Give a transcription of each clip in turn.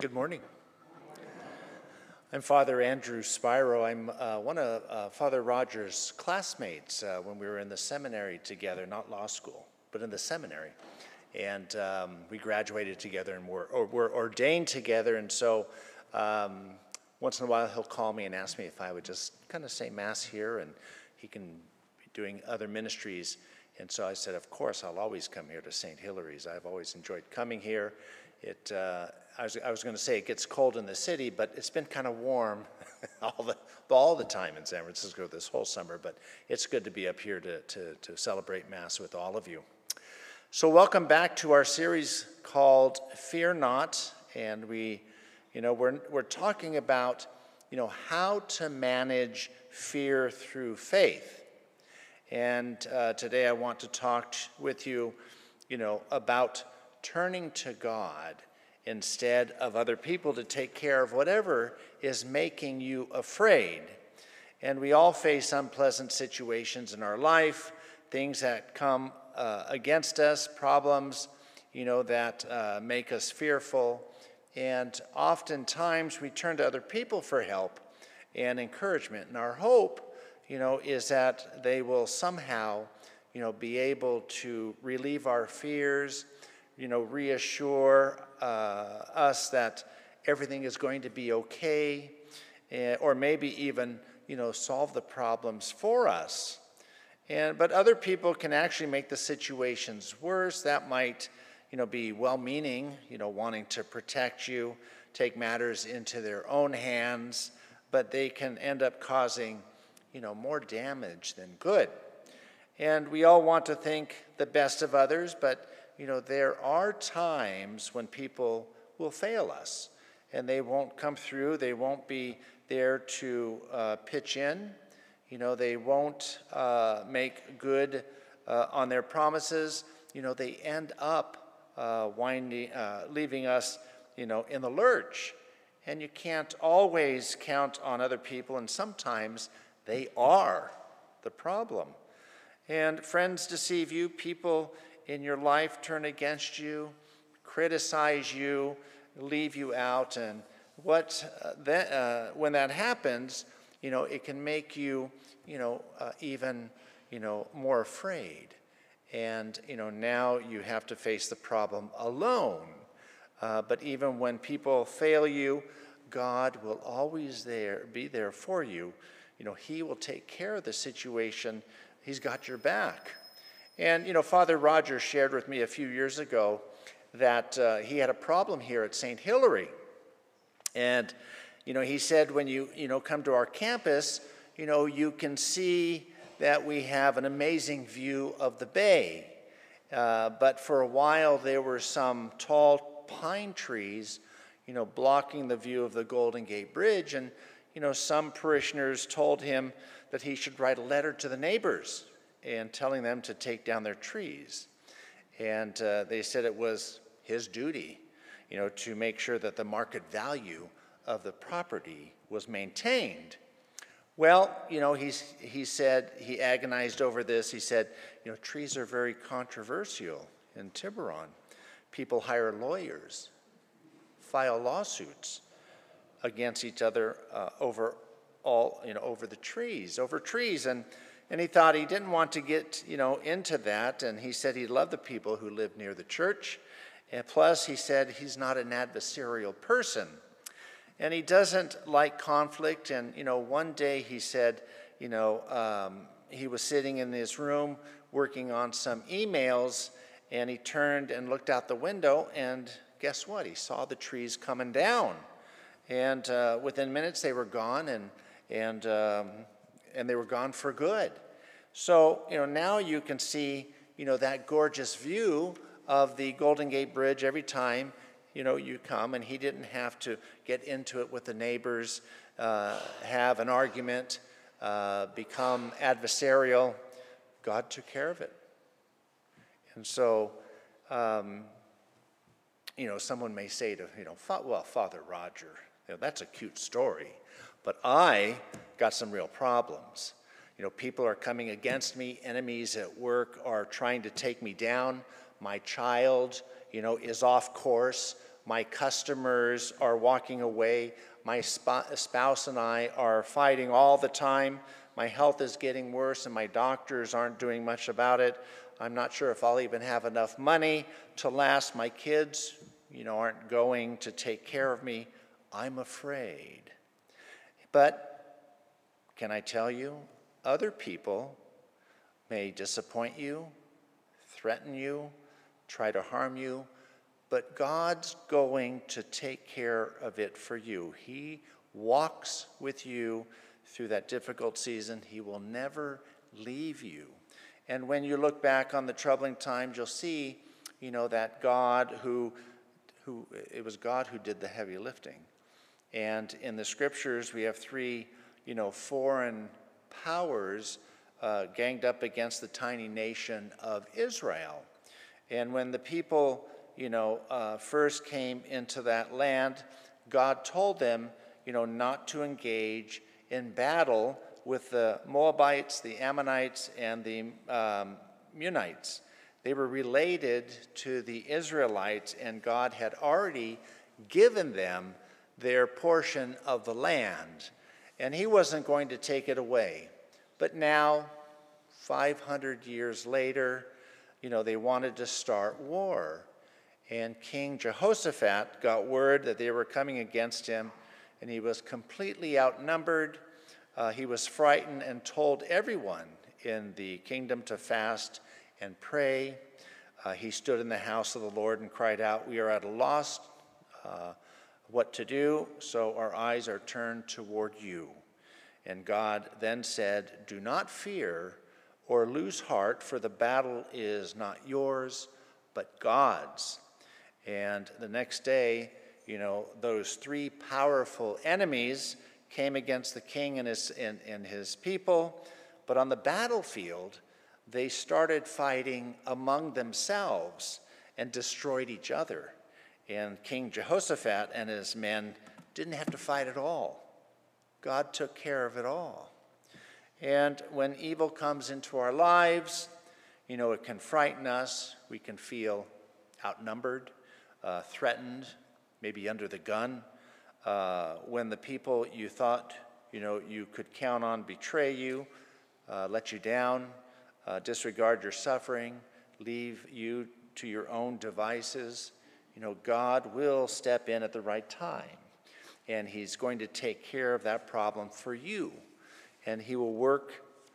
Good morning. I'm Father Andrew Spiro. I'm one of Father Roger's classmates when we were in the seminary together, not law school, but in the seminary. And we graduated together and were ordained together. And so once in a while he'll call me and ask me if I would just kind of say Mass here, and he can be doing other ministries. And so I said, of course, I'll always come here to St. Hilary's. I've always enjoyed coming here. I was going to say it gets cold in the city, but it's been kind of warm all the time in San Francisco this whole summer. But it's good to be up here to celebrate Mass with all of you. So welcome back to our series called Fear Not, and we're talking about how to manage fear through faith. And today I want to talk with you, about turning to God instead of other people to take care of whatever is making you afraid. And we all face unpleasant situations in our life, things that come against us, problems, that make us fearful. And oftentimes we turn to other people for help and encouragement. And our hope, is that they will somehow, be able to relieve our fears, reassure us that everything is going to be okay, or maybe even, solve the problems for us. But other people can actually make the situations worse. That might, be well-meaning, wanting to protect you, take matters into their own hands, but they can end up causing, more damage than good. And we all want to think the best of others, but there are times when people will fail us, and they won't come through. They won't be there to pitch in. They won't make good on their promises. They end up leaving us, in the lurch. And you can't always count on other people, and sometimes they are the problem. And friends deceive you. People in your life turn against you, criticize you, leave you out. And when that happens, it can make you, even, more afraid. And, now you have to face the problem alone. But even when people fail you, God will always be there for you. He will take care of the situation. He's got your back. And, Father Roger shared with me a few years ago that he had a problem here at St. Hilary. And, he said when you, come to our campus, you can see that we have an amazing view of the bay. But for a while, there were some tall pine trees, blocking the view of the Golden Gate Bridge. And, some parishioners told him that he should write a letter to the neighbors and telling them to take down their trees. And they said it was his duty, to make sure that the market value of the property was maintained. Well, he said, he agonized over this. He said, trees are very controversial in Tiburon. People hire lawyers, file lawsuits against each other over the trees, And he thought he didn't want to get, into that. And he said he loved the people who lived near the church. And plus, he said he's not an adversarial person. And he doesn't like conflict. And, one day he said, he was sitting in his room working on some emails. And he turned and looked out the window. And guess what? He saw the trees coming down. And within minutes, they were gone. And they were gone for good. So, now you can see, that gorgeous view of the Golden Gate Bridge every time, you come. And he didn't have to get into it with the neighbors, have an argument, become adversarial. God took care of it. And so, someone may say to, well, Father Roger, that's a cute story. But I got some real problems. People are coming against me. Enemies at work are trying to take me down. My child, is off course. My customers are walking away. My spouse and I are fighting all the time. My health is getting worse and my doctors aren't doing much about it. I'm not sure if I'll even have enough money to last. My kids, aren't going to take care of me. I'm afraid. But can I tell you, other people may disappoint you, threaten you, try to harm you, but God's going to take care of it for you. He walks with you through that difficult season. He will never leave you. And when you look back on the troubling times, you'll see, that God it was God who did the heavy lifting. And in the scriptures, we have three, foreign powers ganged up against the tiny nation of Israel. And when the people, first came into that land, God told them, not to engage in battle with the Moabites, the Ammonites, and the Meunites. They were related to the Israelites, and God had already given them their portion of the land, and he wasn't going to take it away. But now, 500 years later, they wanted to start war. And King Jehoshaphat got word that they were coming against him, and he was completely outnumbered. He was frightened and told everyone in the kingdom to fast and pray. He stood in the house of the Lord and cried out, "We are at a loss what to do, so our eyes are turned toward you." And God then said, "Do not fear or lose heart, for the battle is not yours, but God's." And the next day, those three powerful enemies came against the king and his people. But on the battlefield, they started fighting among themselves and destroyed each other. And King Jehoshaphat and his men didn't have to fight at all. God took care of it all. And when evil comes into our lives, it can frighten us. We can feel outnumbered, threatened, maybe under the gun. When the people you thought, you could count on betray you, let you down, disregard your suffering, leave you to your own devices, God will step in at the right time. And he's going to take care of that problem for you. And he'll work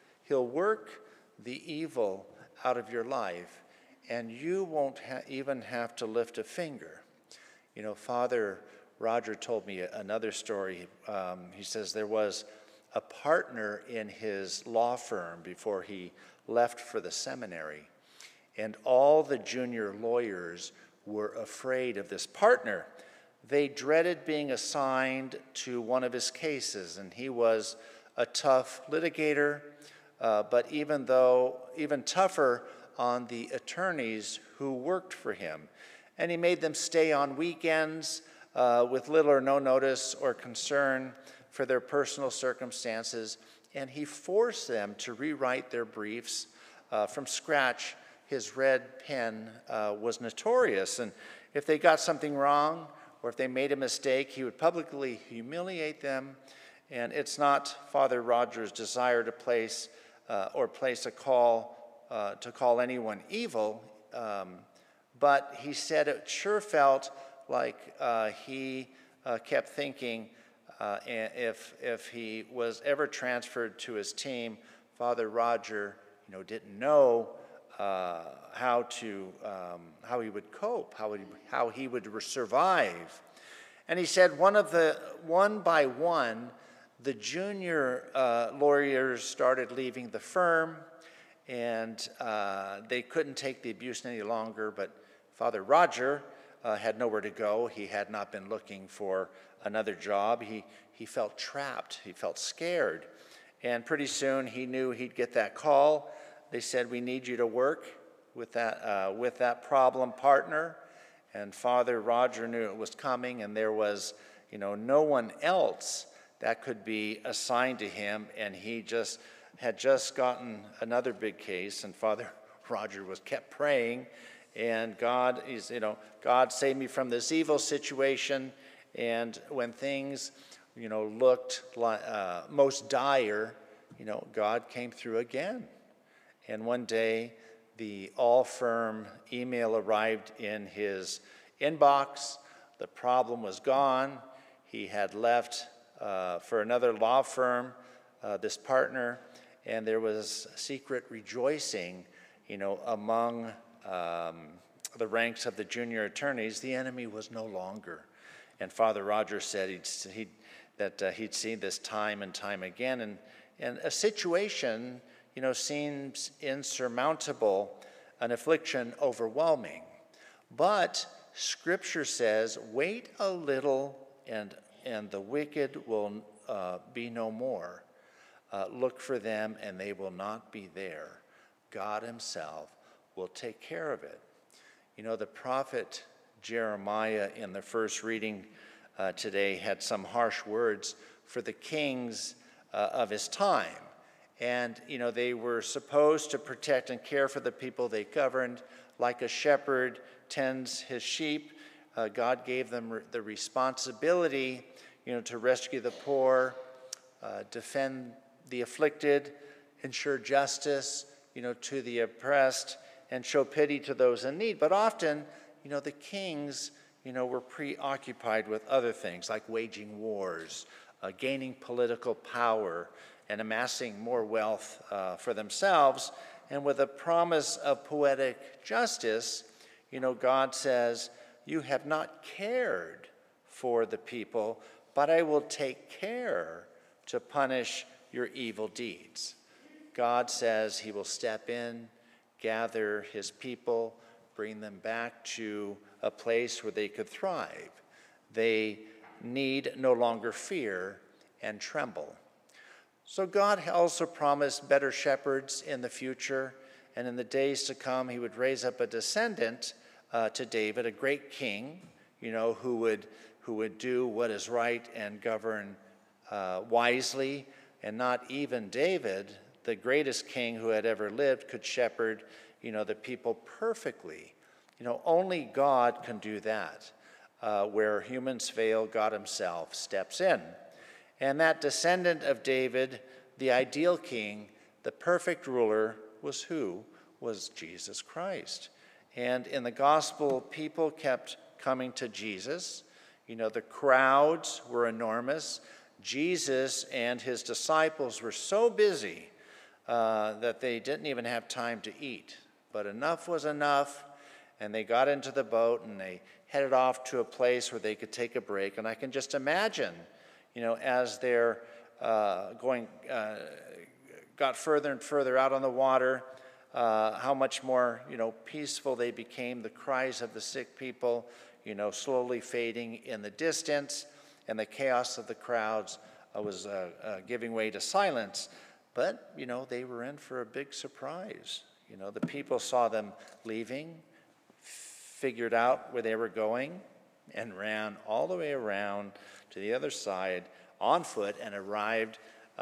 the evil out of your life, and you won't even have to lift a finger. Father Roger told me another story. He says there was a partner in his law firm before he left for the seminary, and all the junior lawyers were afraid of this partner. They dreaded being assigned to one of his cases, and he was a tough litigator, but even tougher on the attorneys who worked for him. And he made them stay on weekends with little or no notice or concern for their personal circumstances, and he forced them to rewrite their briefs from scratch. His red pen was notorious, and if they got something wrong or if they made a mistake, he would publicly humiliate them. And it's not Father Roger's desire to place a call to call anyone evil, but he said it sure felt like he kept thinking if he was ever transferred to his team, Father Roger, didn't know how he would cope, how he would survive. And he said one by one, the junior lawyers started leaving the firm, and they couldn't take the abuse any longer, but Father Roger had nowhere to go. He had not been looking for another job. He felt trapped. He felt scared. And pretty soon he knew he'd get that call. They said, "We need you to work with that problem partner." And Father Roger knew it was coming, and there was, no one else that could be assigned to him, and he had just gotten another big case, and Father Roger kept praying, and God is, God saved me from this evil situation. And when things, looked like, most dire, God came through again. And one day, the all-firm email arrived in his inbox. The problem was gone. He had left for another law firm, this partner, and there was secret rejoicing, among the ranks of the junior attorneys. The enemy was no longer. And Father Rogers said he'd seen this time and time again. And a situation, seems insurmountable, an affliction overwhelming. But Scripture says, wait a little and the wicked will be no more. Look for them and they will not be there. God himself will take care of it. The prophet Jeremiah in the first reading today had some harsh words for the kings of his time. And, they were supposed to protect and care for the people they governed like a shepherd tends his sheep. God gave them the responsibility, to rescue the poor, defend the afflicted, ensure justice, to the oppressed, and show pity to those in need. But often, the kings, were preoccupied with other things like waging wars, gaining political power, and amassing more wealth for themselves. And with a promise of poetic justice, God says, you have not cared for the people, but I will take care to punish your evil deeds. God says he will step in, gather his people, bring them back to a place where they could thrive. They need no longer fear and tremble. So God also promised better shepherds in the future, and in the days to come he would raise up a descendant to David, a great king, who would do what is right and govern wisely. And not even David, the greatest king who had ever lived, could shepherd, the people perfectly. Only God can do that. Where humans fail, God himself steps in. And that descendant of David, the ideal king, the perfect ruler, was who? Was Jesus Christ. And in the gospel, people kept coming to Jesus. The crowds were enormous. Jesus and his disciples were so busy that they didn't even have time to eat. But enough was enough, and they got into the boat and they headed off to a place where they could take a break. And I can just imagine, as they're got further and further out on the water, how much more, peaceful they became. The cries of the sick people, slowly fading in the distance, and the chaos of the crowds was giving way to silence. But, they were in for a big surprise. The people saw them leaving, figured out where they were going, and ran all the way around to the other side on foot and arrived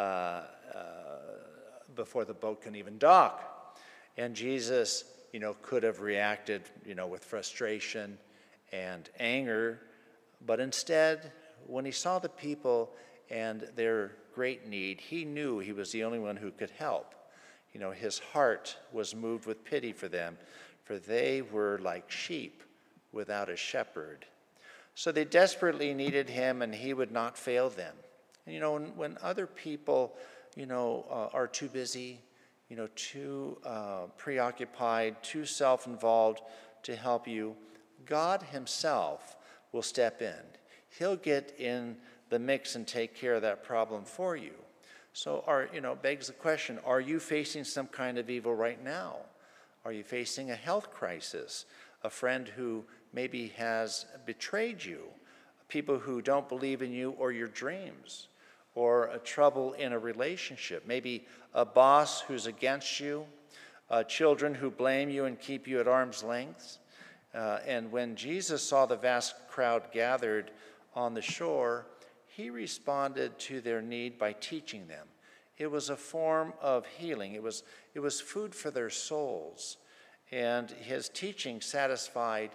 before the boat can even dock. And Jesus, could have reacted, with frustration and anger, but instead, when he saw the people and their great need, he knew he was the only one who could help. His heart was moved with pity for them, for they were like sheep without a shepherd. So they desperately needed him, and he would not fail them. And, when other people, are too busy, too preoccupied, too self-involved to help you, God himself will step in. He'll get in the mix and take care of that problem for you. So, begs the question, are you facing some kind of evil right now? Are you facing a health crisis? A friend who maybe has betrayed you? People who don't believe in you or your dreams? Or a trouble in a relationship? Maybe a boss who's against you? Children who blame you and keep you at arm's length? And when Jesus saw the vast crowd gathered on the shore, he responded to their need by teaching them. It was a form of healing. It was food for their souls. And his teaching satisfied,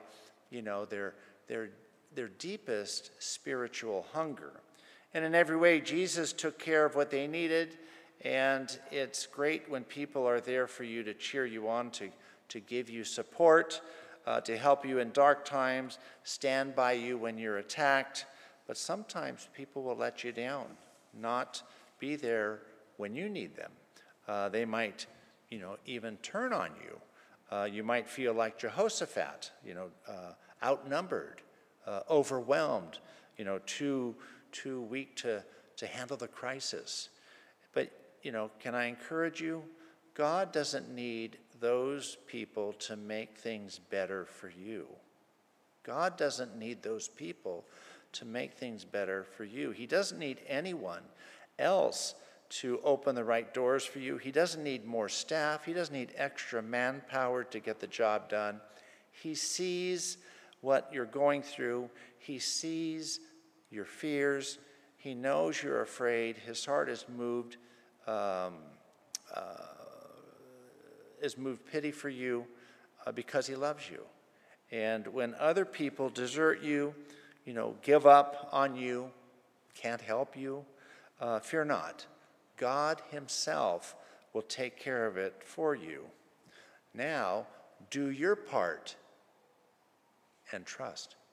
their deepest spiritual hunger. And in every way, Jesus took care of what they needed, and it's great when people are there for you to cheer you on, to give you support, to help you in dark times, stand by you when you're attacked. But sometimes people will let you down, not be there when you need them. They might, even turn on you. You might feel like Jehoshaphat, outnumbered, overwhelmed, too weak to handle the crisis. But, can I encourage you? God doesn't need those people to make things better for you. God doesn't need those people to make things better for you. He doesn't need anyone else to open the right doors for you. He doesn't need more staff. He doesn't need extra manpower to get the job done. He sees what you're going through. He sees your fears. He knows you're afraid. His heart is moved pity for you because he loves you. And when other people desert you, give up on you, can't help you, fear not. God himself will take care of it for you. Now, do your part and trust.